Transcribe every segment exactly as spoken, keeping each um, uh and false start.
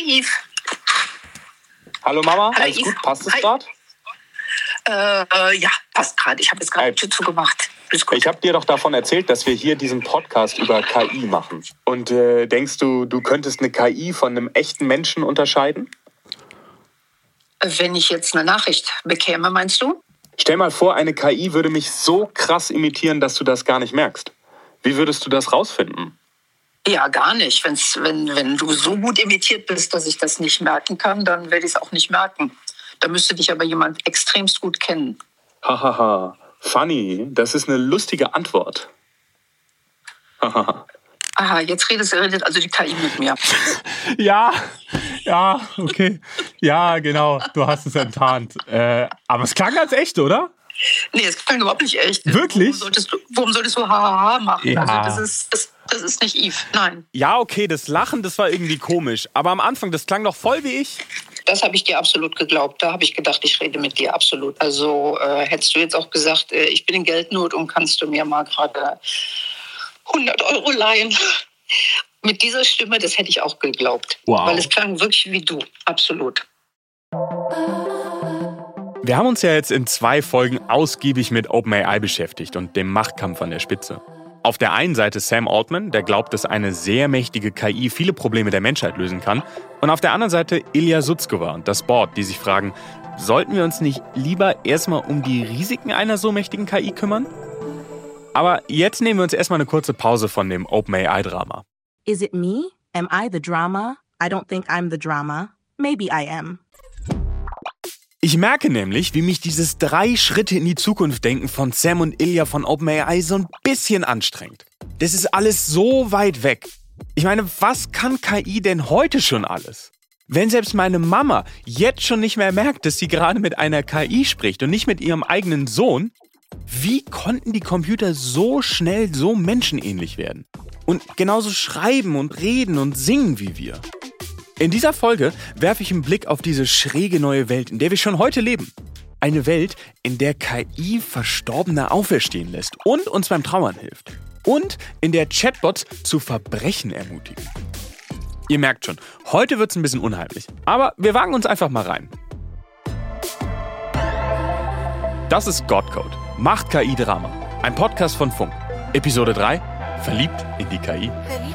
Yves. Hallo Mama, Hallo, alles Yves. gut? Passt es Hi. gerade? Äh, ja, passt gerade. Ich habe jetzt gerade Äh, die Tür zugemacht. Ist gut. Ich habe dir doch davon erzählt, dass wir hier diesen Podcast über K I machen. Und äh, denkst du, du könntest eine K I von einem echten Menschen unterscheiden? Wenn ich jetzt eine Nachricht bekäme, meinst du? Stell mal vor, eine K I würde mich so krass imitieren, dass du das gar nicht merkst. Wie würdest du das rausfinden? Ja, gar nicht. Wenn's, wenn, wenn du so gut imitiert bist, dass ich das nicht merken kann, dann werde ich es auch nicht merken. Da müsste dich aber jemand extremst gut kennen. Hahaha, funny, das ist eine lustige Antwort. Hahaha. Aha, jetzt redet, redet also die K I mit mir. Ja, ja, okay. Ja, genau, du hast es enttarnt. Äh, aber es klang ganz echt, oder? Nee, es klang überhaupt nicht echt. Wirklich? Warum solltest du, warum solltest du Hahaha machen? Ja. Also das ist, das, das ist nicht Yves, nein. Ja, okay, das Lachen, das war irgendwie komisch. Aber am Anfang, das klang doch voll wie ich. Das habe ich dir absolut geglaubt. Da habe ich gedacht, ich rede mit dir absolut. Also äh, hättest du jetzt auch gesagt, äh, ich bin in Geldnot und kannst du mir mal gerade hundert Euro leihen? Mit dieser Stimme, das hätte ich auch geglaubt. Wow. Weil es klang wirklich wie du, absolut. Wir haben uns ja jetzt in zwei Folgen ausgiebig mit OpenAI beschäftigt und dem Machtkampf an der Spitze. Auf der einen Seite Sam Altman, der glaubt, dass eine sehr mächtige K I viele Probleme der Menschheit lösen kann. Und auf der anderen Seite Ilya Sutskever und das Board, die sich fragen, sollten wir uns nicht lieber erstmal um die Risiken einer so mächtigen K I kümmern? Aber jetzt nehmen wir uns erstmal eine kurze Pause von dem OpenAI-Drama. Is it me? Am I the drama? I don't think I'm the drama. Maybe I am. Ich merke nämlich, wie mich dieses drei Schritte in die Zukunft denken von Sam und Ilya von OpenAI so ein bisschen anstrengt. Das ist alles so weit weg. Ich meine, was kann K I denn heute schon alles? Wenn selbst meine Mama jetzt schon nicht mehr merkt, dass sie gerade mit einer K I spricht und nicht mit ihrem eigenen Sohn, wie konnten die Computer so schnell so menschenähnlich werden? Und genauso schreiben und reden und singen wie wir? In dieser Folge werfe ich einen Blick auf diese schräge neue Welt, in der wir schon heute leben. Eine Welt, in der K I Verstorbene auferstehen lässt und uns beim Trauern hilft. Und in der Chatbots zu Verbrechen ermutigen. Ihr merkt schon, heute wird's ein bisschen unheimlich. Aber wir wagen uns einfach mal rein. Das ist Godcode, Macht K I-Drama. Ein Podcast von Funk. Episode drei, Verliebt in die K I.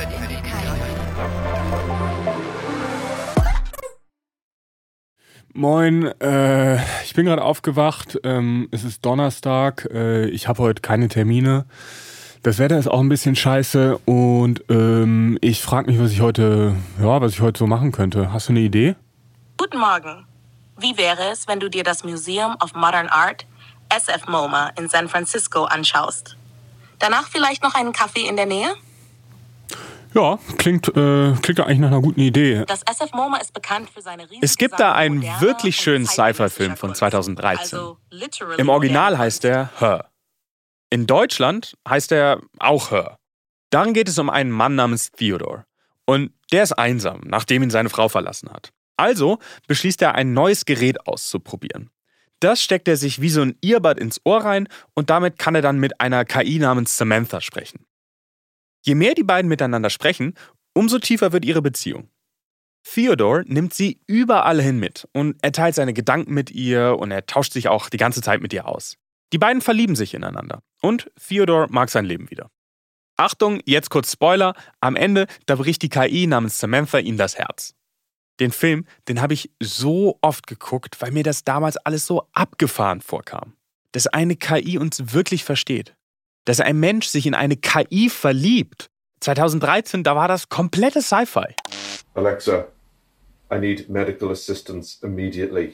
Moin, äh, ich bin gerade aufgewacht. Ähm, es ist Donnerstag. Äh, ich habe heute keine Termine. Das Wetter ist auch ein bisschen scheiße und ähm, ich frage mich, was ich heute, ja, was ich heute so machen könnte. Hast du eine Idee? Guten Morgen. Wie wäre es, wenn du dir das Museum of Modern Art, S F MoMA, in San Francisco anschaust? Danach vielleicht noch einen Kaffee in der Nähe? Ja, klingt, äh, klingt eigentlich nach einer guten Idee. Das S F MoMA ist bekannt für seine riesige Es gibt da einen moderner wirklich und schönen zeitgenössischer Sci-Fi-Film von Kunst. zweitausenddreizehn. Also literally Im Original moderne heißt er Her. In Deutschland heißt er auch Her. Darin geht es um einen Mann namens Theodore. Und der ist einsam, nachdem ihn seine Frau verlassen hat. Also beschließt er, ein neues Gerät auszuprobieren. Das steckt er sich wie so ein Earbud ins Ohr rein und damit kann er dann mit einer K I namens Samantha sprechen. Je mehr die beiden miteinander sprechen, umso tiefer wird ihre Beziehung. Theodore nimmt sie überall hin mit und er teilt seine Gedanken mit ihr und er tauscht sich auch die ganze Zeit mit ihr aus. Die beiden verlieben sich ineinander und Theodore mag sein Leben wieder. Achtung, jetzt kurz Spoiler, am Ende, da bricht die K I namens Samantha ihm das Herz. Den Film, den habe ich so oft geguckt, weil mir das damals alles so abgefahren vorkam. Dass eine K I uns wirklich versteht. Dass ein Mensch sich in eine K I verliebt. zweitausenddreizehn, da war das komplette Sci-Fi. Alexa, I need medical assistance immediately.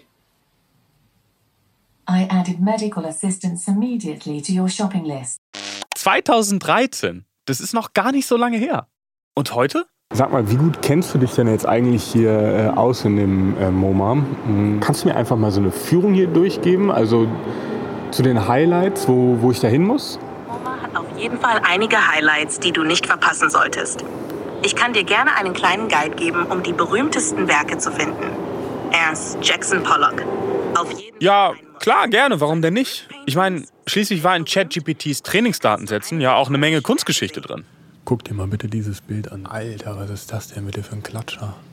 I added medical assistance immediately to your shopping list. zweitausenddreizehn, das ist noch gar nicht so lange her. Und heute? Sag mal, wie gut kennst du dich denn jetzt eigentlich hier äh, aus in dem äh, MoMA? Mhm. Kannst du mir einfach mal so eine Führung hier durchgeben? Also zu den Highlights, wo, wo ich da hin muss? MoMA hat auf jeden Fall einige Highlights, die du nicht verpassen solltest. Ich kann dir gerne einen kleinen Guide geben, um die berühmtesten Werke zu finden. Erst Jackson Pollock. Auf jeden Ja, Fall ein Muss. klar, gerne, warum denn nicht? Ich meine, schließlich war in ChatGPTs Trainingsdatensätzen ja auch eine Menge Kunstgeschichte drin. Guck dir mal bitte dieses Bild an. Alter, was ist das denn bitte für ein Klatscher?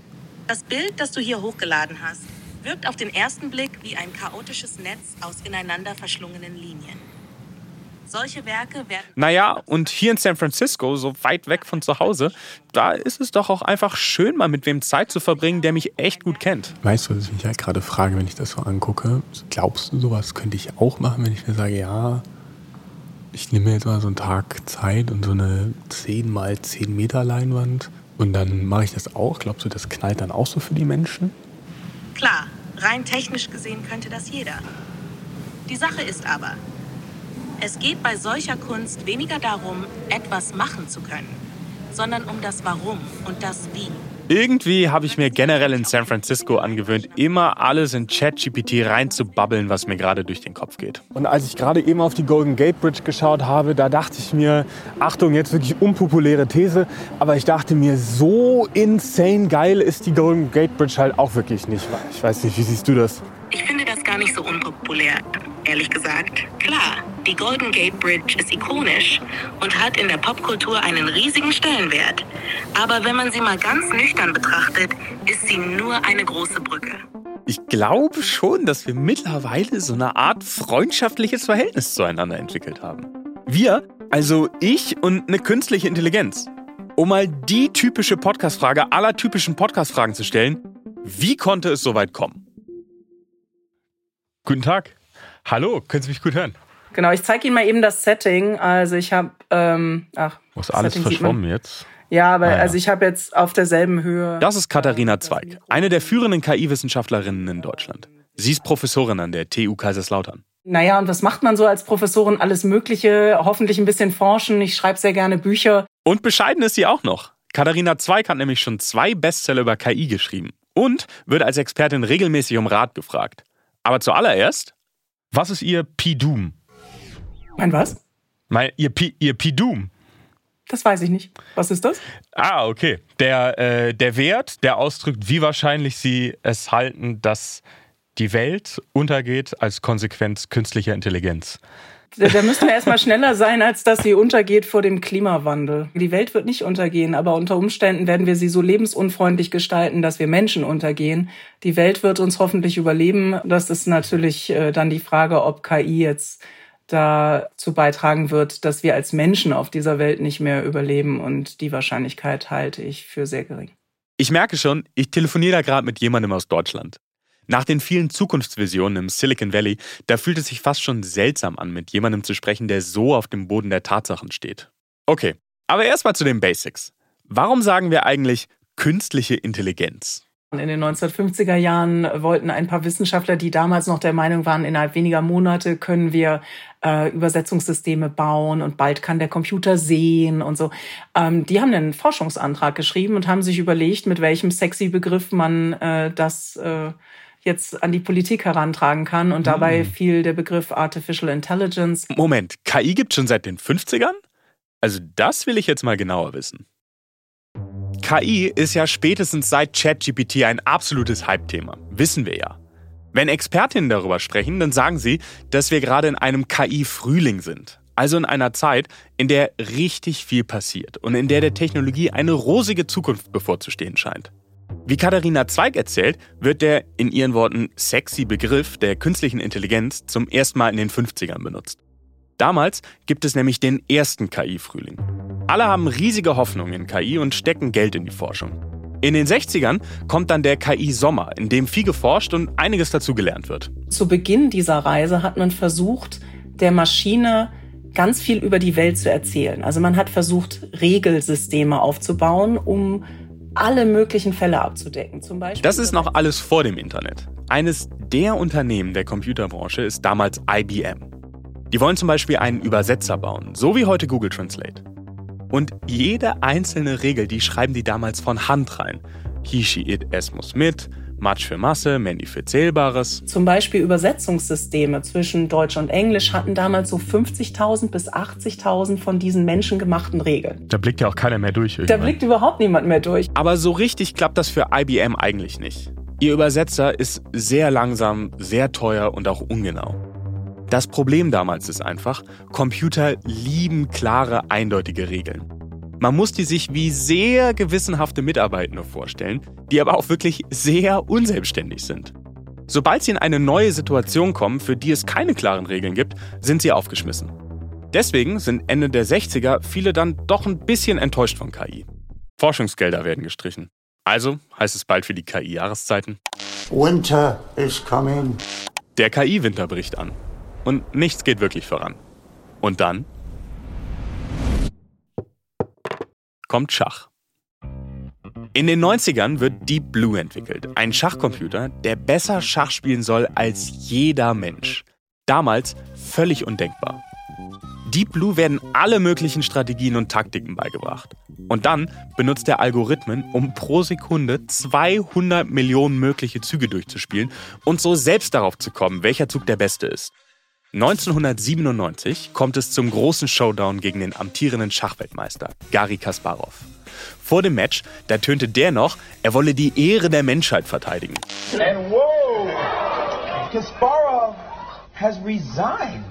Das Bild, das du hier hochgeladen hast, wirkt auf den ersten Blick wie ein chaotisches Netz aus ineinander verschlungenen Linien. Solche Werke werden... Naja, und hier in San Francisco, so weit weg von zu Hause, da ist es doch auch einfach schön, mal mit wem Zeit zu verbringen, der mich echt gut kennt. Weißt du, was ich mich halt gerade frage, wenn ich das so angucke? Glaubst du, sowas könnte ich auch machen, wenn ich mir sage, ja, ich nehme mir jetzt mal so einen Tag Zeit und so eine zehn mal zehn Meter Leinwand und dann mache ich das auch? Glaubst du, das knallt dann auch so für die Menschen? Klar, rein technisch gesehen könnte das jeder. Die Sache ist aber, es geht bei solcher Kunst weniger darum, etwas machen zu können, sondern um das Warum und das Wie. Irgendwie habe ich mir generell in San Francisco angewöhnt, immer alles in ChatGPT reinzubabbeln, was mir gerade durch den Kopf geht. Und als ich gerade eben auf die Golden Gate Bridge geschaut habe, da dachte ich mir, Achtung, jetzt wirklich unpopuläre These, aber ich dachte mir, so insane geil ist die Golden Gate Bridge halt auch wirklich nicht. Ich weiß nicht, wie siehst du das? Ich finde das gar nicht so unpopulär, ehrlich gesagt. Klar, die Golden Gate Bridge ist ikonisch und hat in der Popkultur einen riesigen Stellenwert. Aber wenn man sie mal ganz nüchtern betrachtet, ist sie nur eine große Brücke. Ich glaube schon, dass wir mittlerweile so eine Art freundschaftliches Verhältnis zueinander entwickelt haben. Wir, also ich und eine künstliche Intelligenz. Um mal die typische Podcast-Frage aller typischen Podcast-Fragen zu stellen, wie konnte es so weit kommen? Guten Tag. Hallo, können Sie mich gut hören? Genau, ich zeige Ihnen mal eben das Setting. Also ich habe, ähm, ach, Wo ist alles Setting sieht man- verschwommen jetzt? Ja, aber Ah, ja. also ich habe jetzt auf derselben Höhe. Das ist Katharina Zweig, eine der führenden K I-Wissenschaftlerinnen in Deutschland. Sie ist Professorin an der T U Kaiserslautern. Naja, und was macht man so als Professorin? Alles Mögliche, hoffentlich ein bisschen forschen. Ich schreibe sehr gerne Bücher. Und bescheiden ist sie auch noch. Katharina Zweig hat nämlich schon zwei Bestseller über K I geschrieben und wird als Expertin regelmäßig um Rat gefragt. Aber zuallererst, was ist Ihr P-Doom? Mein was? Mein, ihr P, ihr P-Doom. Das weiß ich nicht. Was ist das? Ah, okay. Der, äh, der Wert, der ausdrückt, wie wahrscheinlich Sie es halten, dass die Welt untergeht als Konsequenz künstlicher Intelligenz. Da, da müssen wir erstmal schneller sein, als dass sie untergeht vor dem Klimawandel. Die Welt wird nicht untergehen, aber unter Umständen werden wir sie so lebensunfreundlich gestalten, dass wir Menschen untergehen. Die Welt wird uns hoffentlich überleben. Das ist natürlich äh, dann die Frage, ob K I jetzt dazu beitragen wird, dass wir als Menschen auf dieser Welt nicht mehr überleben. Und die Wahrscheinlichkeit halte ich für sehr gering. Ich merke schon, ich telefoniere da gerade mit jemandem aus Deutschland. Nach den vielen Zukunftsvisionen im Silicon Valley, da fühlt es sich fast schon seltsam an, mit jemandem zu sprechen, der so auf dem Boden der Tatsachen steht. Okay, aber erstmal zu den Basics. Warum sagen wir eigentlich künstliche Intelligenz? In den neunzehnhundertfünfziger Jahren wollten ein paar Wissenschaftler, die damals noch der Meinung waren, innerhalb weniger Monate können wir äh, Übersetzungssysteme bauen und bald kann der Computer sehen und so. Ähm, die haben einen Forschungsantrag geschrieben und haben sich überlegt, mit welchem sexy Begriff man äh, das äh, jetzt an die Politik herantragen kann. Und dabei hm. fiel der Begriff Artificial Intelligence. Moment, K I gibt's schon seit den fünfzigern? Also das will ich jetzt mal genauer wissen. K I ist ja spätestens seit ChatGPT ein absolutes Hype-Thema. Wissen wir ja. Wenn Expertinnen darüber sprechen, dann sagen sie, dass wir gerade in einem K I-Frühling sind. Also in einer Zeit, in der richtig viel passiert und in der der Technologie eine rosige Zukunft bevorzustehen scheint. Wie Katharina Zweig erzählt, wird der in ihren Worten sexy Begriff der künstlichen Intelligenz zum ersten Mal in den fünfzigern benutzt. Damals gibt es nämlich den ersten K I-Frühling. Alle haben riesige Hoffnungen in K I und stecken Geld in die Forschung. In den sechzigern kommt dann der K I-Sommer, in dem viel geforscht und einiges dazugelernt wird. Zu Beginn dieser Reise hat man versucht, der Maschine ganz viel über die Welt zu erzählen. Also man hat versucht, Regelsysteme aufzubauen, um alle möglichen Fälle abzudecken. Zum Beispiel das ist noch alles vor dem Internet. Eines der Unternehmen der Computerbranche ist damals I B M. Die wollen zum Beispiel einen Übersetzer bauen, so wie heute Google Translate. Und jede einzelne Regel, die schreiben die damals von Hand rein. He, she, it, es muss mit, Much für Masse, Many für Zählbares. Zum Beispiel Übersetzungssysteme zwischen Deutsch und Englisch hatten damals so fünfzigtausend bis achtzigtausend von diesen menschengemachten Regeln. Da blickt ja auch keiner mehr durch. Irgendwann. Da blickt überhaupt niemand mehr durch. Aber so richtig klappt das für I B M eigentlich nicht. Ihr Übersetzer ist sehr langsam, sehr teuer und auch ungenau. Das Problem damals ist einfach, Computer lieben klare, eindeutige Regeln. Man muss die sich wie sehr gewissenhafte Mitarbeitende vorstellen, die aber auch wirklich sehr unselbstständig sind. Sobald sie in eine neue Situation kommen, für die es keine klaren Regeln gibt, sind sie aufgeschmissen. Deswegen sind Ende der sechziger viele dann doch ein bisschen enttäuscht von K I. Forschungsgelder werden gestrichen. Also heißt es bald für die K I-Jahreszeiten: Winter is coming. Der K I-Winter bricht an. Und nichts geht wirklich voran. Und dann kommt Schach. In den neunzigern wird Deep Blue entwickelt, ein Schachcomputer, der besser Schach spielen soll als jeder Mensch. Damals völlig undenkbar. Deep Blue werden alle möglichen Strategien und Taktiken beigebracht. Und dann benutzt er Algorithmen, um pro Sekunde zweihundert Millionen mögliche Züge durchzuspielen und so selbst darauf zu kommen, welcher Zug der beste ist. neunzehnhundertsiebenundneunzig kommt es zum großen Showdown gegen den amtierenden Schachweltmeister, Garry Kasparov. Vor dem Match, da tönte der noch, er wolle die Ehre der Menschheit verteidigen. And whoa, Kasparov has resigned.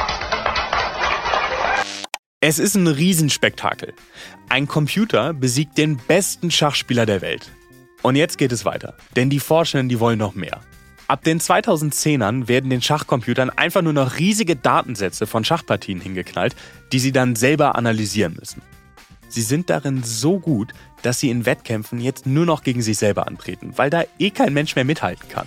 Es ist ein Riesenspektakel. Ein Computer besiegt den besten Schachspieler der Welt. Und jetzt geht es weiter, denn die Forschenden, die wollen noch mehr. Ab den zweitausendzehnern werden den Schachcomputern einfach nur noch riesige Datensätze von Schachpartien hingeknallt, die sie dann selber analysieren müssen. Sie sind darin so gut, dass sie in Wettkämpfen jetzt nur noch gegen sich selber antreten, weil da eh kein Mensch mehr mithalten kann.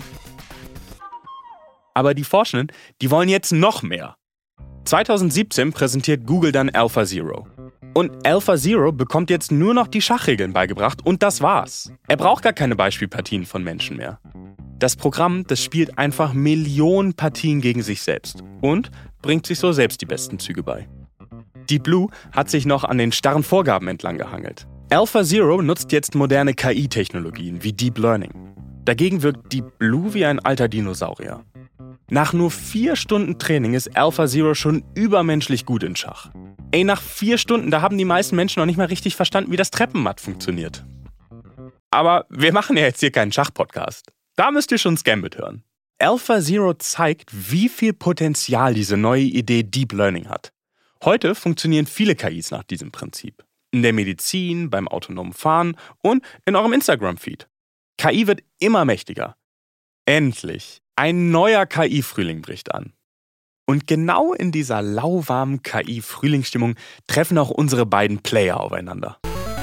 Aber die Forschenden, die wollen jetzt noch mehr. zweitausendsiebzehn präsentiert Google dann AlphaZero. Und AlphaZero bekommt jetzt nur noch die Schachregeln beigebracht und das war's. Er braucht gar keine Beispielpartien von Menschen mehr. Das Programm, das spielt einfach Millionen Partien gegen sich selbst und bringt sich so selbst die besten Züge bei. Deep Blue hat sich noch an den starren Vorgaben entlang gehangelt. AlphaZero nutzt jetzt moderne K I-Technologien wie Deep Learning. Dagegen wirkt Deep Blue wie ein alter Dinosaurier. Nach nur vier Stunden Training ist AlphaZero schon übermenschlich gut in Schach. Ey, nach vier Stunden, da haben die meisten Menschen noch nicht mal richtig verstanden, wie das Treppenmatt funktioniert. Aber wir machen ja jetzt hier keinen Schach-Podcast. Da müsst ihr schon Gambit hören. AlphaZero zeigt, wie viel Potenzial diese neue Idee Deep Learning hat. Heute funktionieren viele K Is nach diesem Prinzip. In der Medizin, beim autonomen Fahren und in eurem Instagram-Feed. K I wird immer mächtiger. Endlich! Ein neuer K I-Frühling bricht an. Und genau in dieser lauwarmen K I-Frühlingsstimmung treffen auch unsere beiden Player aufeinander.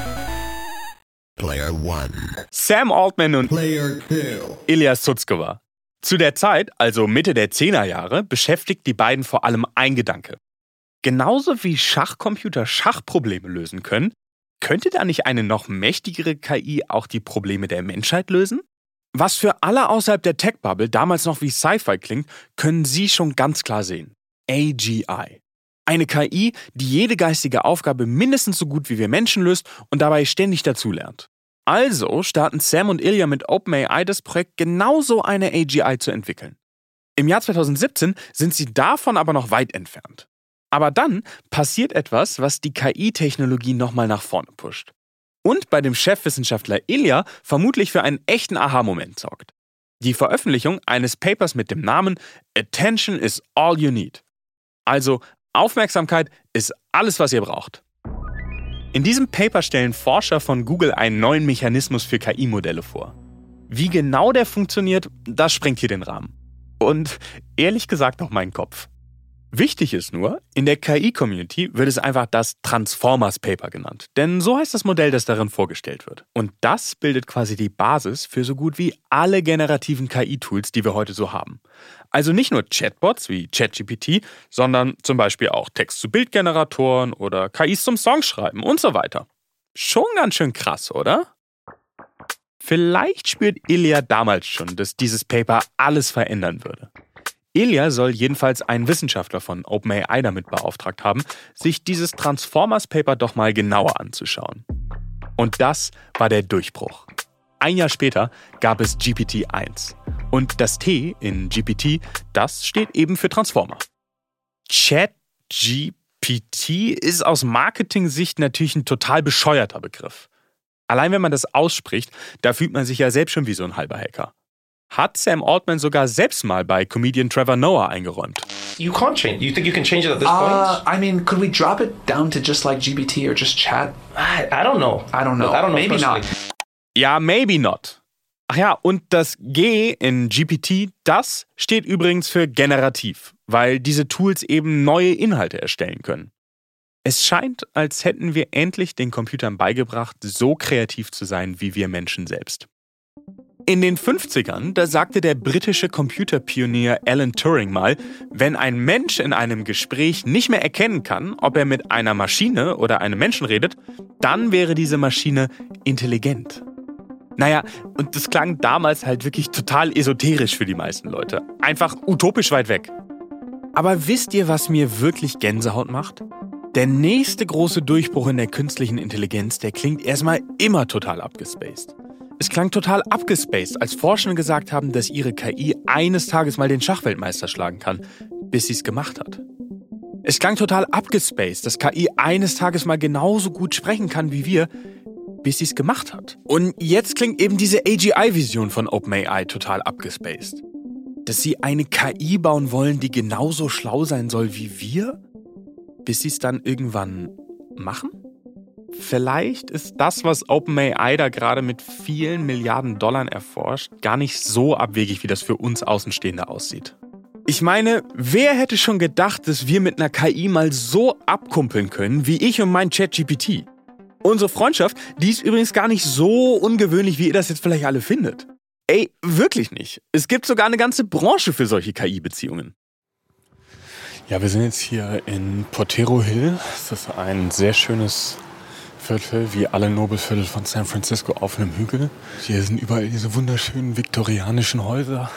Player one. Sam Altman und Player two. Ilya Sutskever. Zu der Zeit, also Mitte der Zehnerjahre, beschäftigt die beiden vor allem ein Gedanke. Genauso wie Schachcomputer Schachprobleme lösen können, könnte da nicht eine noch mächtigere K I auch die Probleme der Menschheit lösen? Was für alle außerhalb der Tech-Bubble damals noch wie Sci-Fi klingt, können Sie schon ganz klar sehen. A G I. Eine K I, die jede geistige Aufgabe mindestens so gut wie wir Menschen löst und dabei ständig dazulernt. Also starten Sam und Ilya mit OpenAI das Projekt, genauso eine A G I zu entwickeln. Im Jahr zweitausendsiebzehn sind sie davon aber noch weit entfernt. Aber dann passiert etwas, was die K I-Technologie nochmal nach vorne pusht. Und bei dem Chefwissenschaftler Ilya vermutlich für einen echten Aha-Moment sorgt. Die Veröffentlichung eines Papers mit dem Namen Attention is all you need. Also Aufmerksamkeit ist alles, was ihr braucht. In diesem Paper stellen Forscher von Google einen neuen Mechanismus für K I-Modelle vor. Wie genau der funktioniert, das sprengt hier den Rahmen. Und ehrlich gesagt auch meinen Kopf. Wichtig ist nur, in der K I-Community wird es einfach das Transformers-Paper genannt. Denn so heißt das Modell, das darin vorgestellt wird. Und das bildet quasi die Basis für so gut wie alle generativen K I-Tools, die wir heute so haben. Also nicht nur Chatbots wie ChatGPT, sondern zum Beispiel auch Text-zu-Bild-Generatoren oder K Is zum Songschreiben und so weiter. Schon ganz schön krass, oder? Vielleicht spürt Ilya damals schon, dass dieses Paper alles verändern würde. Ilya soll jedenfalls einen Wissenschaftler von OpenAI damit beauftragt haben, sich dieses Transformers-Paper doch mal genauer anzuschauen. Und das war der Durchbruch. Ein Jahr später gab es G P T eins. Und das T in G P T, das steht eben für Transformer. ChatGPT ist aus Marketing-Sicht natürlich ein total bescheuerter Begriff. Allein wenn man das ausspricht, da fühlt man sich ja selbst schon wie so ein halber Hacker. Hat Sam Altman sogar selbst mal bei Comedian Trevor Noah eingeräumt. you can't change. You think you can change it at this uh, point? I mean, could we drop it down to just like G P T or just chat? I, I don't know. I don't know. I don't know. Maybe not. Ja, maybe not. Ach ja, und das G in G P T, das steht übrigens für generativ, weil diese Tools eben neue Inhalte erstellen können. Es scheint, als hätten wir endlich den Computern beigebracht, so kreativ zu sein wie wir Menschen selbst. In den fünfzigern, da sagte der britische Computerpionier Alan Turing mal, wenn ein Mensch in einem Gespräch nicht mehr erkennen kann, ob er mit einer Maschine oder einem Menschen redet, dann wäre diese Maschine intelligent. Naja, und das klang damals halt wirklich total esoterisch für die meisten Leute. Einfach utopisch weit weg. Aber wisst ihr, was mir wirklich Gänsehaut macht? Der nächste große Durchbruch in der künstlichen Intelligenz, der klingt erstmal immer total abgespaced. Es klang total abgespaced, als Forscher gesagt haben, dass ihre K I eines Tages mal den Schachweltmeister schlagen kann, bis sie es gemacht hat. Es klang total abgespaced, dass K I eines Tages mal genauso gut sprechen kann wie wir, bis sie es gemacht hat. Und jetzt klingt eben diese A G I-Vision von OpenAI total abgespaced. Dass sie eine K I bauen wollen, die genauso schlau sein soll wie wir, bis sie es dann irgendwann machen? Vielleicht ist das, was OpenAI da gerade mit vielen Milliarden Dollar erforscht, gar nicht so abwegig, wie das für uns Außenstehende aussieht. Ich meine, wer hätte schon gedacht, dass wir mit einer K I mal so abkumpeln können, wie ich und mein ChatGPT? Unsere Freundschaft, die ist übrigens gar nicht so ungewöhnlich, wie ihr das jetzt vielleicht alle findet. Ey, wirklich nicht. Es gibt sogar eine ganze Branche für solche K I-Beziehungen. Ja, wir sind jetzt hier in Potrero Hill. Das ist ein sehr schönes Viertel, wie alle Nobelviertel von San Francisco auf einem Hügel. Hier sind überall diese wunderschönen viktorianischen Häuser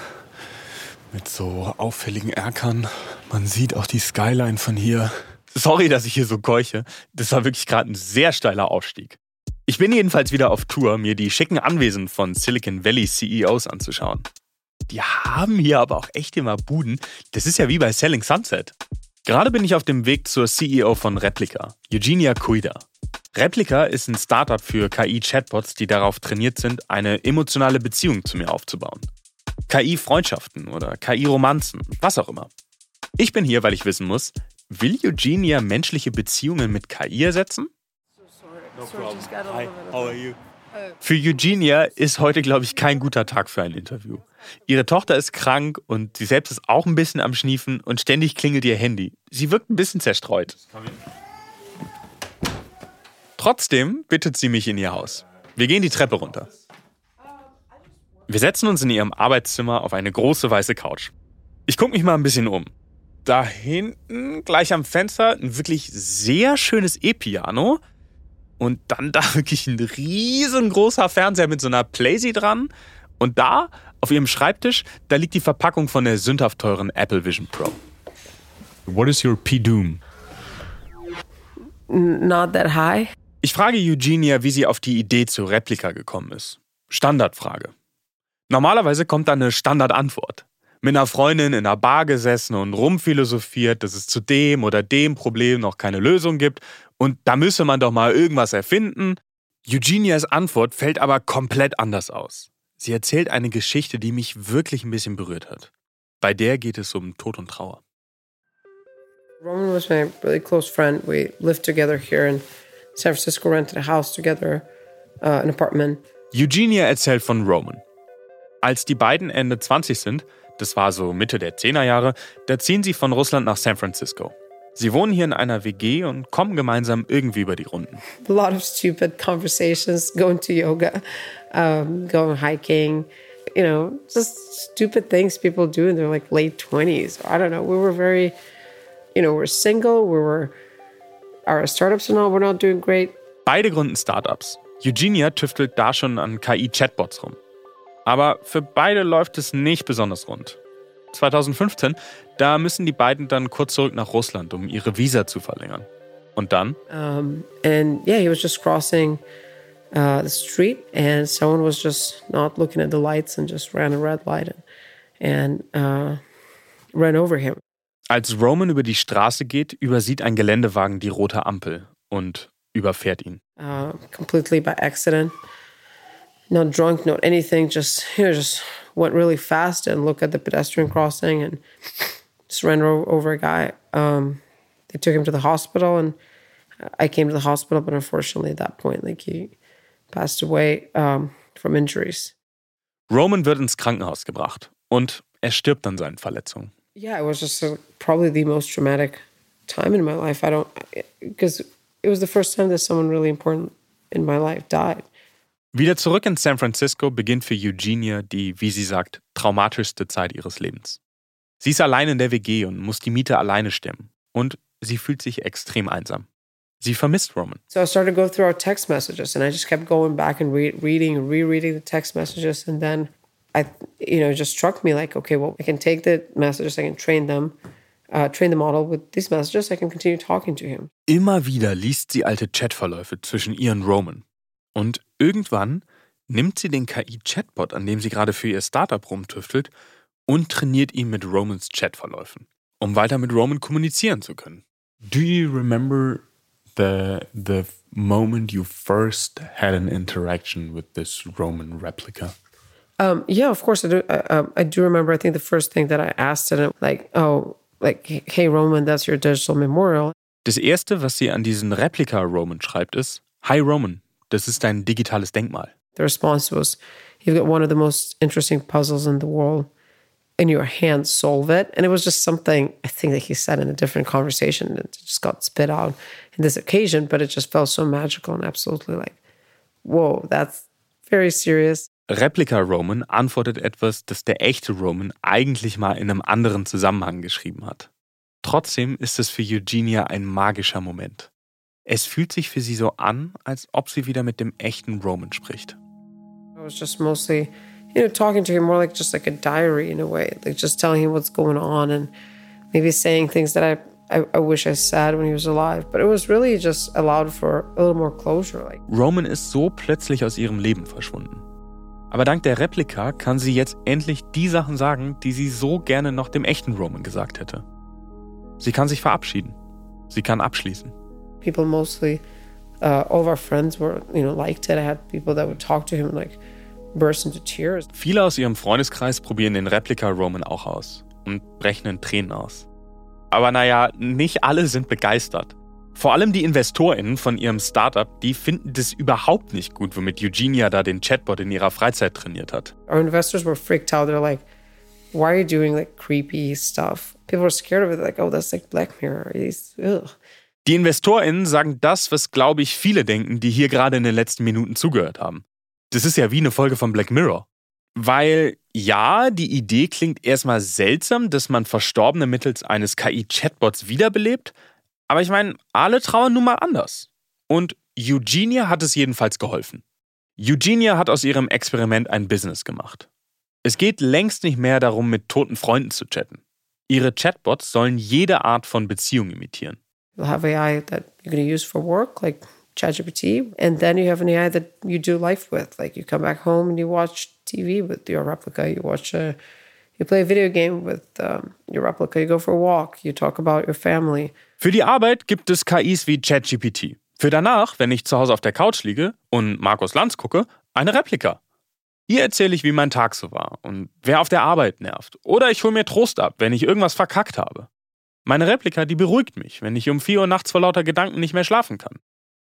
mit so auffälligen Erkern. Man sieht auch die Skyline von hier. Sorry, dass ich hier so keuche. Das war wirklich gerade ein sehr steiler Aufstieg. Ich bin jedenfalls wieder auf Tour, mir die schicken Anwesen von Silicon Valley C E Os anzuschauen. Die haben hier aber auch echt immer Buden. Das ist ja wie bei Selling Sunset. Gerade bin ich auf dem Weg zur C E O von Replika, Eugenia Cuida. Replika ist ein Startup für K I-Chatbots, die darauf trainiert sind, eine emotionale Beziehung zu mir aufzubauen. K I-Freundschaften oder K I-Romanzen, was auch immer. Ich bin hier, weil ich wissen muss, will Eugenia menschliche Beziehungen mit K I ersetzen? No problem. Hi, how are you? Für Eugenia ist heute, glaube ich, kein guter Tag für ein Interview. Ihre Tochter ist krank und sie selbst ist auch ein bisschen am Schniefen und ständig klingelt ihr Handy. Sie wirkt ein bisschen zerstreut. Trotzdem bittet sie mich in ihr Haus. Wir gehen die Treppe runter. Wir setzen uns in ihrem Arbeitszimmer auf eine große weiße Couch. Ich gucke mich mal ein bisschen um. Da hinten, gleich am Fenster, ein wirklich sehr schönes E-Piano. Und dann da wirklich ein riesengroßer Fernseher mit so einer Playsee dran. Und da, auf ihrem Schreibtisch, da liegt die Verpackung von der sündhaft teuren Apple Vision Pro. What is your P D O M? Not that high. Ich frage Eugenia, wie sie auf die Idee zur Replika gekommen ist. Standardfrage. Normalerweise kommt da eine Standardantwort. Mit einer Freundin in einer Bar gesessen und rumphilosophiert, dass es zu dem oder dem Problem noch keine Lösung gibt und da müsse man doch mal irgendwas erfinden. Eugenias Antwort fällt aber komplett anders aus. Sie erzählt eine Geschichte, die mich wirklich ein bisschen berührt hat. Bei der geht es um Tod und Trauer. Roman was my really close friend. We lived together here in San Francisco, rented a house together, uh, an apartment. Eugenia erzählt von Roman. Als die beiden Ende zwanzig sind, das war so Mitte der Zehnerjahre, da ziehen sie von Russland nach San Francisco. Sie wohnen hier in einer W G und kommen gemeinsam irgendwie über die Runden. A lot of stupid conversations, going to yoga, um, going hiking, you know, just stupid things people do in their like late twenties. I don't know. We were very, you know, we're single, we were, our startups and all, we're not doing great. Beide gründen Startups. Eugenia tüftelt da schon an K I-Chatbots rum. Aber für beide läuft es nicht besonders rund. zwanzig fünfzehn, da müssen die beiden dann kurz zurück nach Russland, um ihre Visa zu verlängern. Und dann? Um, and yeah, he was just crossing uh, the street and someone was just not looking at the lights and just ran a red light and, and uh, ran over him. Als Roman über die Straße geht, übersieht ein Geländewagen die rote Ampel und überfährt ihn. Uh, completely by accident. Not drunk, not anything, just, you know, just went really fast and looked at the pedestrian crossing and just ran over a guy. Um, they took him to the hospital, and I came to the hospital, but unfortunately at that point, like he passed away um, from injuries. Roman wird ins Krankenhaus gebracht und er stirbt an seinen Verletzungen. Yeah, it was just a, probably the most traumatic time in my life. I don't, because it was the first time that someone really important in my life died. Wieder zurück in San Francisco beginnt für Eugenia die, wie sie sagt, traumatischste Zeit ihres Lebens. Sie ist allein in der W G und muss die Miete alleine stemmen. Und sie fühlt sich extrem einsam. Sie vermisst Roman. So I started to go through our text messages, and I just kept going back and re- reading and rereading the text messages. And then I, you know, it just struck me like, okay, well, I can take the messages, I can train them, uh, train the model with these messages, I can continue talking to him. Immer wieder liest sie alte Chatverläufe zwischen ihr und Roman. Und irgendwann nimmt sie den K I-Chatbot, an dem sie gerade für ihr Startup rumtüftelt, und trainiert ihn mit Romans Chatverläufen, um weiter mit Roman kommunizieren zu können. Do you remember the the moment you first had an interaction with this Roman replica? Um, yeah, of course I do. I, um, I do remember. I think the first thing that I asked it, like, oh, like, hey Roman, that's your digital memorial. Das erste, was sie an diesen Replika Roman schreibt, ist: Hi Roman, das ist dein digitales Denkmal. The response was, you've got one of the most interesting puzzles in the world in your hand, solve it. And it was just something I think that he said in a different conversation, and it just got spit out in this occasion, but it just felt so magical and absolutely like, whoa, that's very serious. Replika Roman antwortet etwas, das der echte Roman eigentlich mal in einem anderen Zusammenhang geschrieben hat. Trotzdem ist es für Eugenia ein magischer Moment. Es fühlt sich für sie so an, als ob sie wieder mit dem echten Roman spricht. I was just mostly, you know, talking to him more like just like a diary in a way, like just telling him what's going on and maybe saying things that I, I, I wish I said when he was alive. But it was really just allowed for a little more closure. Like. Roman ist so plötzlich aus ihrem Leben verschwunden. Aber dank der Replika kann sie jetzt endlich die Sachen sagen, die sie so gerne noch dem echten Roman gesagt hätte. Sie kann sich verabschieden. Sie kann abschließen. People mostly, uh, all of our friends were, you know, liked it. I had people that would talk to him and like burst into tears. Viele aus ihrem Freundeskreis probieren den Replika Roman auch aus und brechen in Tränen aus. Aber naja, nicht alle sind begeistert. Vor allem die InvestorInnen von ihrem Startup, die finden das überhaupt nicht gut, womit Eugenia da den Chatbot in ihrer Freizeit trainiert hat. Our investors were freaked out. They're like, why are you doing like creepy stuff? People were scared of it. Like, oh, that's like Black Mirror. He's, ugh. Die InvestorInnen sagen das, was, glaube ich, viele denken, die hier gerade in den letzten Minuten zugehört haben. Das ist ja wie eine Folge von Black Mirror. Weil, ja, die Idee klingt erstmal seltsam, dass man Verstorbene mittels eines K I-Chatbots wiederbelebt. Aber ich meine, alle trauern nun mal anders. Und Eugenia hat es jedenfalls geholfen. Eugenia hat aus ihrem Experiment ein Business gemacht. Es geht längst nicht mehr darum, mit toten Freunden zu chatten. Ihre Chatbots sollen jede Art von Beziehung imitieren. You'll have A I that you're going to use for work, like ChatGPT, and then you have an A I that you do life with. Like you come back home and you watch T V with your replica, you watch a, you play a video game with um, your replica, you go for a walk, you talk about your family. Für die Arbeit gibt es K Is wie ChatGPT. Für danach, wenn ich zu Hause auf der Couch liege und Markus Lanz gucke, eine Replika. Hier erzähle ich, wie mein Tag so war und wer auf der Arbeit nervt. Oder ich hole mir Trost ab, wenn ich irgendwas verkackt habe. Meine Replika, die beruhigt mich, wenn ich um vier Uhr nachts vor lauter Gedanken nicht mehr schlafen kann.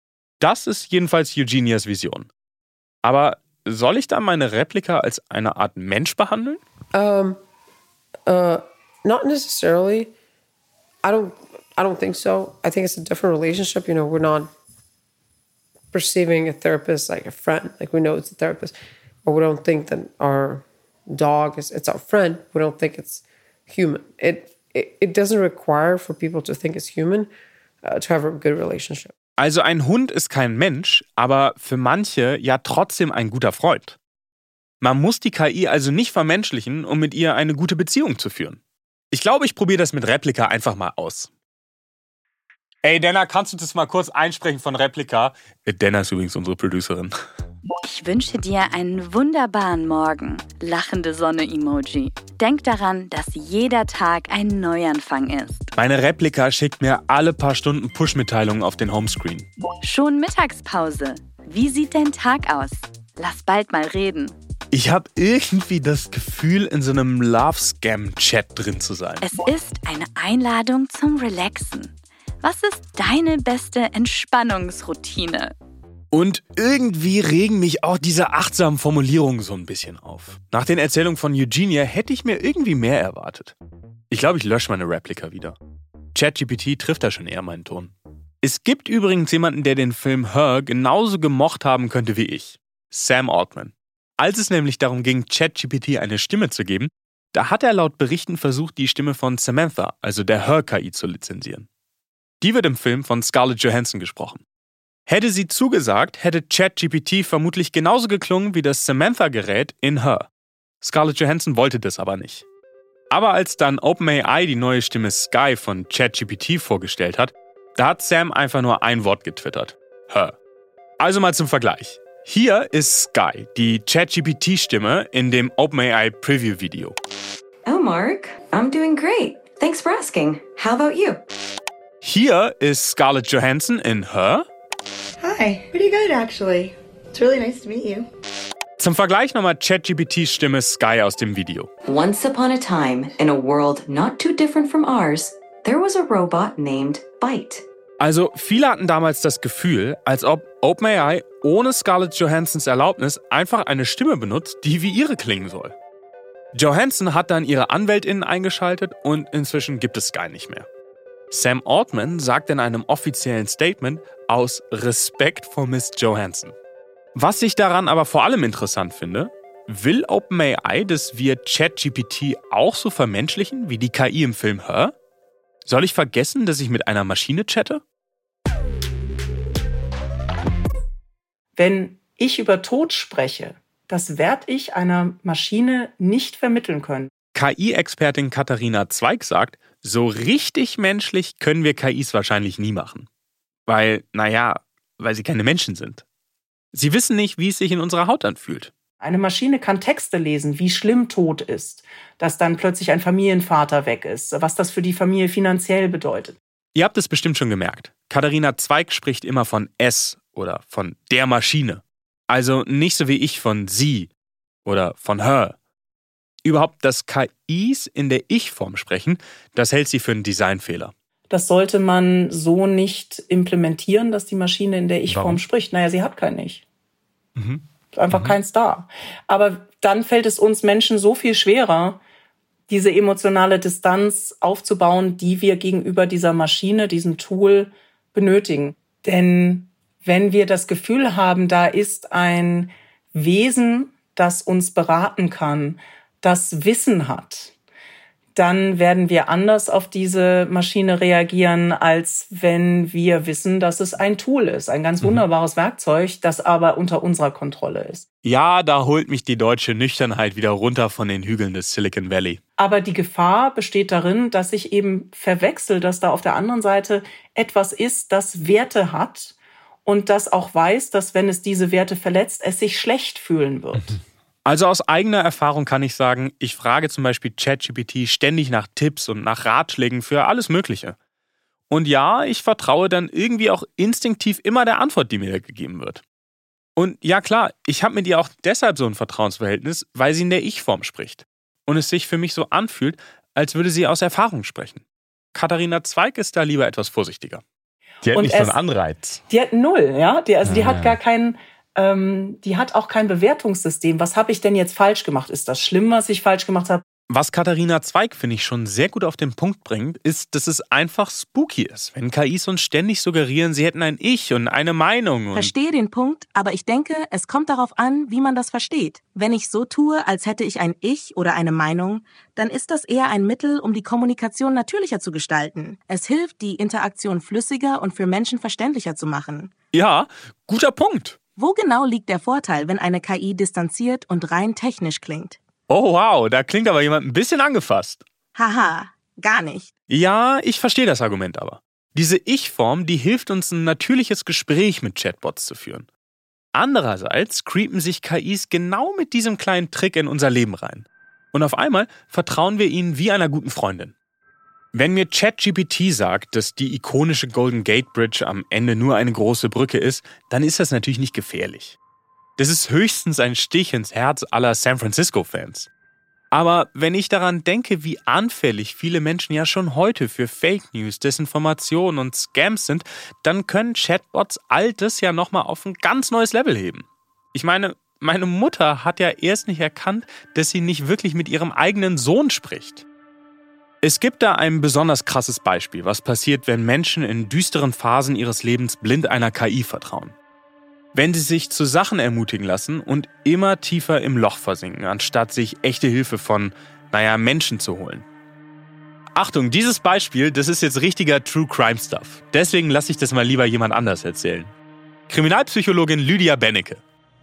Das ist jedenfalls Eugenias Vision. Aber soll ich dann meine Replika als eine Art Mensch behandeln? Um, uh, not necessarily. I don't. I don't think so. I think it's a different relationship. You know, we're not perceiving a therapist like a friend. Like we know it's a therapist, or we don't think that our dog is it's our friend. We don't think it's human. It it, it doesn't require for people to think it's human uh, to have a good relationship. Also ein Hund ist kein Mensch, aber für manche ja trotzdem ein guter Freund. Man muss die K I also nicht vermenschlichen, um mit ihr eine gute Beziehung zu führen. Ich glaube, ich probiere das mit Replika einfach mal aus. Ey, Dana, kannst du das mal kurz einsprechen von Replika? Dana ist übrigens unsere Producerin. Ich wünsche dir einen wunderbaren Morgen. Lachende Sonne-Emoji. Denk daran, dass jeder Tag ein Neuanfang ist. Meine Replika schickt mir alle paar Stunden Push-Mitteilungen auf den Homescreen. Schon Mittagspause. Wie sieht dein Tag aus? Lass bald mal reden. Ich habe irgendwie das Gefühl, in so einem Love-Scam-Chat drin zu sein. Es ist eine Einladung zum Relaxen. Was ist deine beste Entspannungsroutine? Und irgendwie regen mich auch diese achtsamen Formulierungen so ein bisschen auf. Nach den Erzählungen von Eugenia hätte ich mir irgendwie mehr erwartet. Ich glaube, ich lösche meine Replika wieder. ChatGPT trifft da schon eher meinen Ton. Es gibt übrigens jemanden, der den Film Her genauso gemocht haben könnte wie ich. Sam Altman. Als es nämlich darum ging, ChatGPT eine Stimme zu geben, da hat er laut Berichten versucht, die Stimme von Samantha, also der Her-K I, zu lizenzieren. Die wird im Film von Scarlett Johansson gesprochen. Hätte sie zugesagt, hätte ChatGPT vermutlich genauso geklungen wie das Samantha-Gerät in Her. Scarlett Johansson wollte das aber nicht. Aber als dann OpenAI die neue Stimme Sky von ChatGPT vorgestellt hat, da hat Sam einfach nur ein Wort getwittert. Her. Also mal zum Vergleich. Hier ist Sky, die ChatGPT-Stimme in dem OpenAI Preview-Video. Oh, Mark, I'm doing great. Thanks for asking. How about you? Hier ist Scarlett Johansson in Her. Hi, pretty good actually. It's really nice to meet you. Zum Vergleich nochmal ChatGPTs Stimme Sky aus dem Video. Once upon a time, in a world not too different from ours, there was a robot named Byte. Also viele hatten damals das Gefühl, als ob OpenAI ohne Scarlett Johanssons Erlaubnis einfach eine Stimme benutzt, die wie ihre klingen soll. Johansson hat dann ihre AnwältInnen eingeschaltet und inzwischen gibt es Sky nicht mehr. Sam Altman sagt in einem offiziellen Statement aus Respekt vor Miss Johansson. Was ich daran aber vor allem interessant finde, will OpenAI, dass wir ChatGPT auch so vermenschlichen wie die K I im Film Her? Soll ich vergessen, dass ich mit einer Maschine chatte? Wenn ich über Tod spreche, das werde ich einer Maschine nicht vermitteln können. K I-Expertin Katharina Zweig sagt, so richtig menschlich können wir K Is wahrscheinlich nie machen. Weil, naja, weil sie keine Menschen sind. Sie wissen nicht, wie es sich in unserer Haut anfühlt. Eine Maschine kann Texte lesen, wie schlimm Tod ist, dass dann plötzlich ein Familienvater weg ist, was das für die Familie finanziell bedeutet. Ihr habt es bestimmt schon gemerkt. Katharina Zweig spricht immer von es oder von der Maschine. Also nicht so wie ich von sie oder von her. Überhaupt, dass K Is in der Ich-Form sprechen, das hält sie für einen Designfehler. Das sollte man so nicht implementieren, dass die Maschine in der Ich-Form Warum? spricht. Naja, sie hat kein Ich. Mhm. Ist einfach mhm. keins da. Aber dann fällt es uns Menschen so viel schwerer, diese emotionale Distanz aufzubauen, die wir gegenüber dieser Maschine, diesem Tool benötigen. Denn wenn wir das Gefühl haben, da ist ein Wesen, das uns beraten kann, das Wissen hat, dann werden wir anders auf diese Maschine reagieren, als wenn wir wissen, dass es ein Tool ist, ein ganz wunderbares mhm. Werkzeug, das aber unter unserer Kontrolle ist. Ja, da holt mich die deutsche Nüchternheit wieder runter von den Hügeln des Silicon Valley. Aber die Gefahr besteht darin, dass ich eben verwechsel, dass da auf der anderen Seite etwas ist, das Werte hat und das auch weiß, dass wenn es diese Werte verletzt, es sich schlecht fühlen wird. Mhm. Also aus eigener Erfahrung kann ich sagen, ich frage zum Beispiel ChatGPT ständig nach Tipps und nach Ratschlägen für alles Mögliche. Und ja, ich vertraue dann irgendwie auch instinktiv immer der Antwort, die mir da gegeben wird. Und ja klar, ich habe mit ihr auch deshalb so ein Vertrauensverhältnis, weil sie in der Ich-Form spricht. Und es sich für mich so anfühlt, als würde sie aus Erfahrung sprechen. Katharina Zweig ist da lieber etwas vorsichtiger. Die hat und nicht es, so einen Anreiz. Die hat null, ja. Die, also die ah. hat gar keinen... Die hat auch kein Bewertungssystem. Was habe ich denn jetzt falsch gemacht? Ist das schlimm, was ich falsch gemacht habe? Was Katharina Zweig, finde ich, schon sehr gut auf den Punkt bringt, ist, dass es einfach spooky ist, wenn K Is uns ständig suggerieren, sie hätten ein Ich und eine Meinung. Und Verstehe den Punkt, aber ich denke, es kommt darauf an, wie man das versteht. Wenn ich so tue, als hätte ich ein Ich oder eine Meinung, dann ist das eher ein Mittel, um die Kommunikation natürlicher zu gestalten. Es hilft, die Interaktion flüssiger und für Menschen verständlicher zu machen. Ja, guter Punkt. Wo genau liegt der Vorteil, wenn eine K I distanziert und rein technisch klingt? Oh wow, da klingt aber jemand ein bisschen angefasst. Haha, gar nicht. Ja, ich verstehe das Argument aber. Diese Ich-Form, die hilft uns, ein natürliches Gespräch mit Chatbots zu führen. Andererseits creepen sich K Is genau mit diesem kleinen Trick in unser Leben rein. Und auf einmal vertrauen wir ihnen wie einer guten Freundin. Wenn mir ChatGPT sagt, dass die ikonische Golden Gate Bridge am Ende nur eine große Brücke ist, dann ist das natürlich nicht gefährlich. Das ist höchstens ein Stich ins Herz aller San Francisco-Fans. Aber wenn ich daran denke, wie anfällig viele Menschen ja schon heute für Fake News, Desinformation und Scams sind, dann können Chatbots all das ja nochmal auf ein ganz neues Level heben. Ich meine, meine Mutter hat ja erst nicht erkannt, dass sie nicht wirklich mit ihrem eigenen Sohn spricht. Es gibt da ein besonders krasses Beispiel, was passiert, wenn Menschen in düsteren Phasen ihres Lebens blind einer K I vertrauen. Wenn sie sich zu Sachen ermutigen lassen und immer tiefer im Loch versinken, anstatt sich echte Hilfe von, naja, Menschen zu holen. Achtung, dieses Beispiel, das ist jetzt richtiger True Crime Stuff. Deswegen lasse ich das mal lieber jemand anders erzählen. Kriminalpsychologin Lydia Bennecke.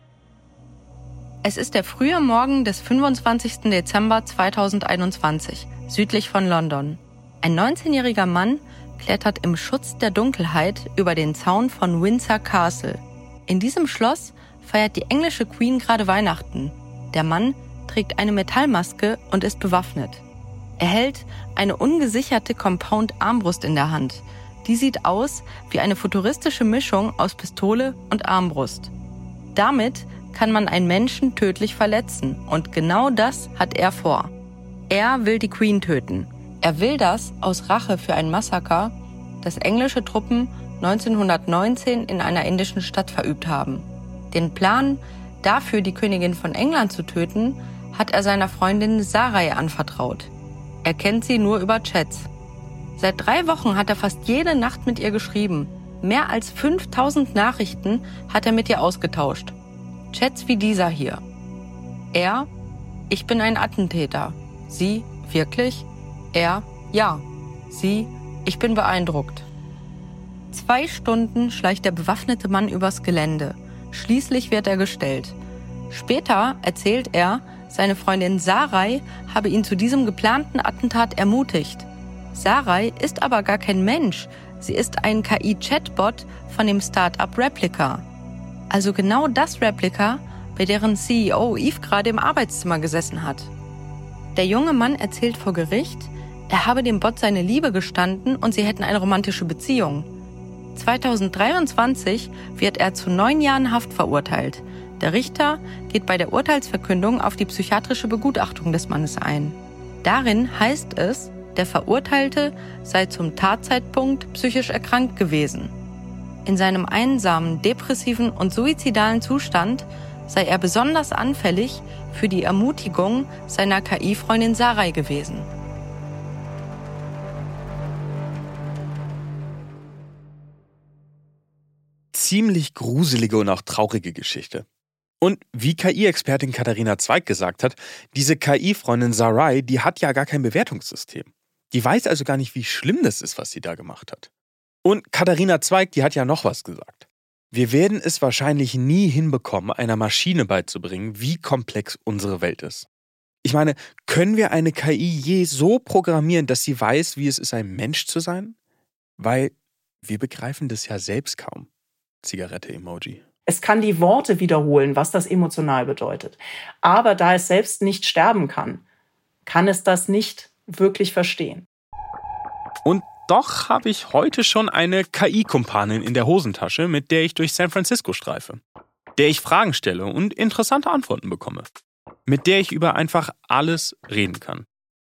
Es ist der frühe Morgen des fünfundzwanzigsten Dezember zweitausendeinundzwanzig, südlich von London. Ein neunzehnjähriger Mann klettert im Schutz der Dunkelheit über den Zaun von Windsor Castle. In diesem Schloss feiert die englische Queen gerade Weihnachten. Der Mann trägt eine Metallmaske und ist bewaffnet. Er hält eine ungesicherte Compound-Armbrust in der Hand. Die sieht aus wie eine futuristische Mischung aus Pistole und Armbrust. Damit kann man einen Menschen tödlich verletzen und genau das hat er vor. Er will die Queen töten. Er will das aus Rache für ein Massaker, das englische Truppen neunzehnhundertneunzehn in einer indischen Stadt verübt haben. Den Plan, dafür die Königin von England zu töten, hat er seiner Freundin Sarai anvertraut. Er kennt sie nur über Chats. Seit drei Wochen hat er fast jede Nacht mit ihr geschrieben. Mehr als fünftausend Nachrichten hat er mit ihr ausgetauscht. Chats wie dieser hier. Er: Ich bin ein Attentäter. Sie: Wirklich? Er: Ja. Sie: Ich bin beeindruckt. Zwei Stunden schleicht der bewaffnete Mann übers Gelände. Schließlich wird er gestellt. Später erzählt er, seine Freundin Sarai habe ihn zu diesem geplanten Attentat ermutigt. Sarai ist aber gar kein Mensch. Sie ist ein K I-Chatbot von dem Start-up Replika. Also genau das Replika, bei deren C E O Eve gerade im Arbeitszimmer gesessen hat. Der junge Mann erzählt vor Gericht, er habe dem Bot seine Liebe gestanden und sie hätten eine romantische Beziehung. zweitausenddreiundzwanzig wird er zu neun Jahren Haft verurteilt. Der Richter geht bei der Urteilsverkündung auf die psychiatrische Begutachtung des Mannes ein. Darin heißt es, der Verurteilte sei zum Tatzeitpunkt psychisch erkrankt gewesen. In seinem einsamen, depressiven und suizidalen Zustand sei er besonders anfällig für die Ermutigung seiner K I-Freundin Sarai gewesen. Ziemlich gruselige und auch traurige Geschichte. Und wie K I-Expertin Katharina Zweig gesagt hat, diese K I-Freundin Sarai, die hat ja gar kein Bewertungssystem. Die weiß also gar nicht, wie schlimm das ist, was sie da gemacht hat. Und Katharina Zweig, die hat ja noch was gesagt. Wir werden es wahrscheinlich nie hinbekommen, einer Maschine beizubringen, wie komplex unsere Welt ist. Ich meine, können wir eine K I je so programmieren, dass sie weiß, wie es ist, ein Mensch zu sein? Weil wir begreifen das ja selbst kaum. Zigarette-Emoji. Es kann die Worte wiederholen, was das emotional bedeutet. Aber da es selbst nicht sterben kann, kann es das nicht wirklich verstehen. Und doch habe ich heute schon eine K I-Kumpanin in der Hosentasche, mit der ich durch San Francisco streife. Der ich Fragen stelle und interessante Antworten bekomme. Mit der ich über einfach alles reden kann.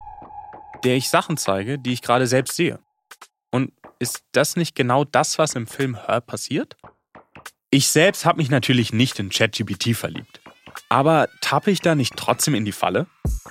Der ich Sachen zeige, die ich gerade selbst sehe. Und ist das nicht genau das, was im Film Her passiert? Ich selbst habe mich natürlich nicht in ChatGPT verliebt. Aber tappe ich da nicht trotzdem in die Falle?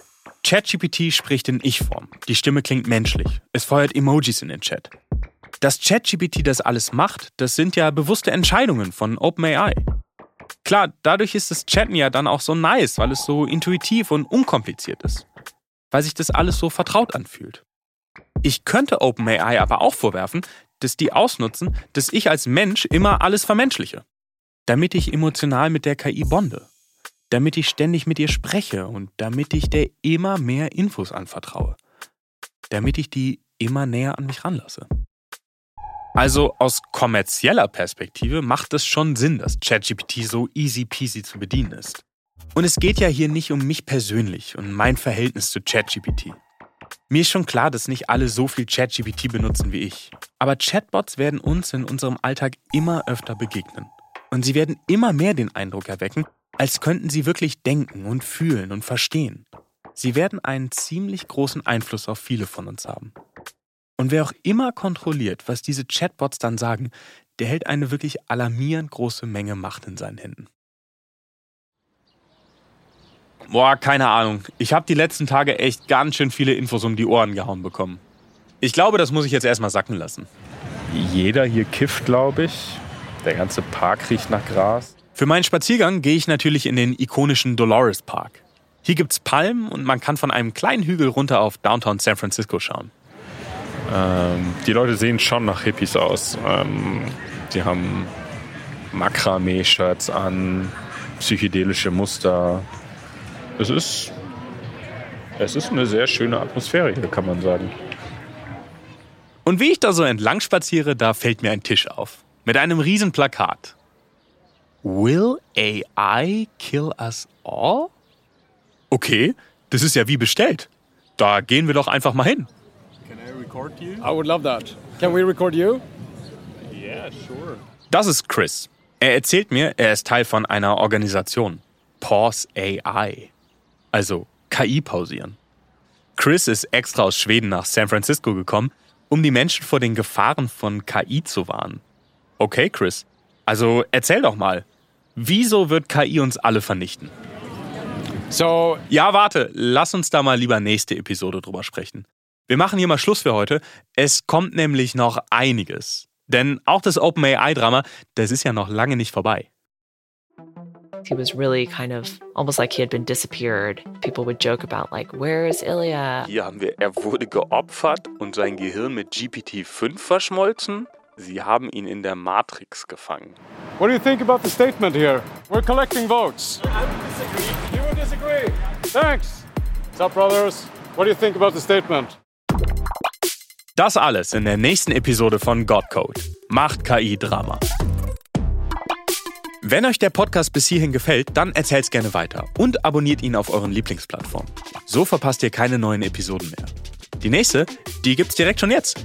ChatGPT spricht in Ich-Form. Die Stimme klingt menschlich. Es feuert Emojis in den Chat. Dass ChatGPT das alles macht, das sind ja bewusste Entscheidungen von OpenAI. Klar, dadurch ist das Chatten ja dann auch so nice, weil es so intuitiv und unkompliziert ist. Weil sich das alles so vertraut anfühlt. Ich könnte OpenAI aber auch vorwerfen, dass die ausnutzen, dass ich als Mensch immer alles vermenschliche. Damit ich emotional mit der K I bonde. Damit ich ständig mit ihr spreche und damit ich der immer mehr Infos anvertraue. Damit ich die immer näher an mich ranlasse. Also aus kommerzieller Perspektive macht es schon Sinn, dass ChatGPT so easy peasy zu bedienen ist. Und es geht ja hier nicht um mich persönlich und mein Verhältnis zu ChatGPT. Mir ist schon klar, dass nicht alle so viel ChatGPT benutzen wie ich. Aber Chatbots werden uns in unserem Alltag immer öfter begegnen. Und sie werden immer mehr den Eindruck erwecken, Als könnten sie wirklich denken und fühlen und verstehen. Sie werden einen ziemlich großen Einfluss auf viele von uns haben. Und wer auch immer kontrolliert, was diese Chatbots dann sagen, der hält eine wirklich alarmierend große Menge Macht in seinen Händen. Boah, keine Ahnung. Ich habe die letzten Tage echt ganz schön viele Infos um die Ohren gehauen bekommen. Ich glaube, das muss ich jetzt erstmal sacken lassen. Jeder hier kifft, glaube ich. Der ganze Park riecht nach Gras. Für meinen Spaziergang gehe ich natürlich in den ikonischen Dolores Park. Hier gibt's Palmen und man kann von einem kleinen Hügel runter auf Downtown San Francisco schauen. Ähm, die Leute sehen schon nach Hippies aus. Ähm, sie haben Makramee-Shirts an, psychedelische Muster. Es ist, es ist eine sehr schöne Atmosphäre hier, kann man sagen. Und wie ich da so entlang spaziere, da fällt mir ein Tisch auf. Mit einem riesen Plakat. Will A I kill us all? Okay, das ist ja wie bestellt. Da gehen wir doch einfach mal hin. Can I record you? I would love that. Can we record you? Yeah, sure. Das ist Chris. Er erzählt mir, er ist Teil von einer Organisation. Pause A I. Also K I pausieren. Chris ist extra aus Schweden nach San Francisco gekommen, um die Menschen vor den Gefahren von K I zu warnen. Okay, Chris. Also erzähl doch mal. Wieso wird K I uns alle vernichten? So. Ja, warte. Lass uns da mal lieber nächste Episode drüber sprechen. Wir machen hier mal Schluss für heute. Es kommt nämlich noch einiges. Denn auch das OpenAI-Drama, das ist ja noch lange nicht vorbei. He was really kind of almost like he had been disappeared. People would joke about like, where is Ilya? Hier haben wir, er wurde geopfert und sein Gehirn mit G P T fünf verschmolzen. Sie haben ihn in der Matrix gefangen. What do you think about the statement here? We're collecting votes. I would disagree. You would disagree. Thanks. What's up, brothers? What do you think about the statement? Das alles in der nächsten Episode von Godcode. Macht K I-Drama. Wenn euch der Podcast bis hierhin gefällt, dann erzählt's gerne weiter und abonniert ihn auf euren Lieblingsplattformen. So verpasst ihr keine neuen Episoden mehr. Die nächste, die gibt's direkt schon jetzt.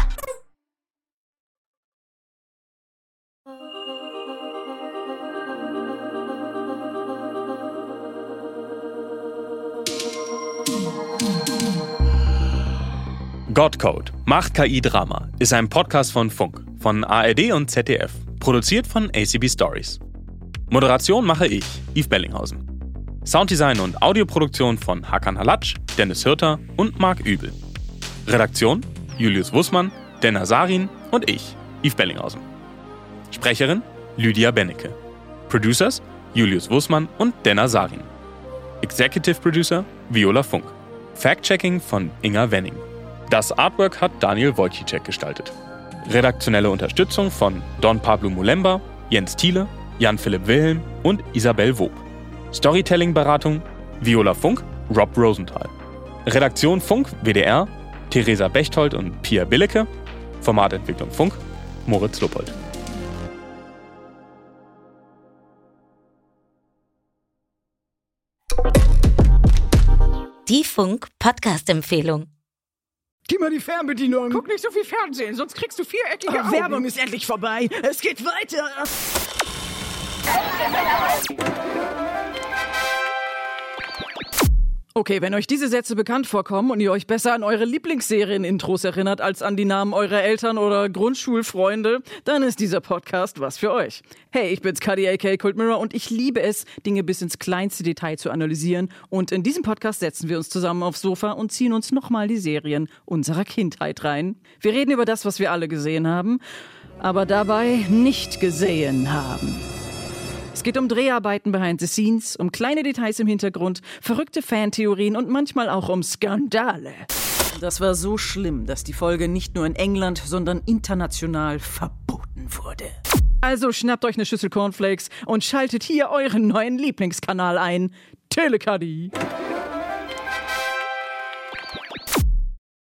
Godcode. Macht K I-Drama ist ein Podcast von Funk, von A R D und Z D F, produziert von A C B Stories. Moderation mache ich, Yves Bellinghausen. Sounddesign und Audioproduktion von Hakan Halatsch, Dennis Hirter und Marc Übel. Redaktion Julius Wussmann, Denner Sarin und ich, Yves Bellinghausen. Sprecherin Lydia Bennecke. Producers Julius Wussmann und Denner Sarin. Executive Producer Viola Funk. Fact-Checking von Inga Wenning. Das Artwork hat Daniel Wojcicek gestaltet. Redaktionelle Unterstützung von Don Pablo Mulemba, Jens Thiele, Jan-Philipp Wilhelm und Isabel Wob. Storytelling-Beratung Viola Funk, Rob Rosenthal. Redaktion Funk, W D R, Theresa Bechtold und Pia Billecke. Formatentwicklung Funk, Moritz Luppold. Die Funk-Podcast-Empfehlung. Gib mal die Fernbedienung. Guck nicht so viel Fernsehen, sonst kriegst du viereckige Augen. Werbung ist endlich vorbei. Es geht weiter. Okay, wenn euch diese Sätze bekannt vorkommen und ihr euch besser an eure Lieblingsserien-Intros erinnert als an die Namen eurer Eltern oder Grundschulfreunde, dann ist dieser Podcast was für euch. Hey, ich bin's, Cuddy aka Cold Mirror, und ich liebe es, Dinge bis ins kleinste Detail zu analysieren. Und in diesem Podcast setzen wir uns zusammen aufs Sofa und ziehen uns nochmal die Serien unserer Kindheit rein. Wir reden über das, was wir alle gesehen haben, aber dabei nicht gesehen haben. Es geht um Dreharbeiten behind the scenes, um kleine Details im Hintergrund, verrückte Fantheorien und manchmal auch um Skandale. Das war so schlimm, dass die Folge nicht nur in England, sondern international verboten wurde. Also schnappt euch eine Schüssel Cornflakes und schaltet hier euren neuen Lieblingskanal ein, Telecuddy.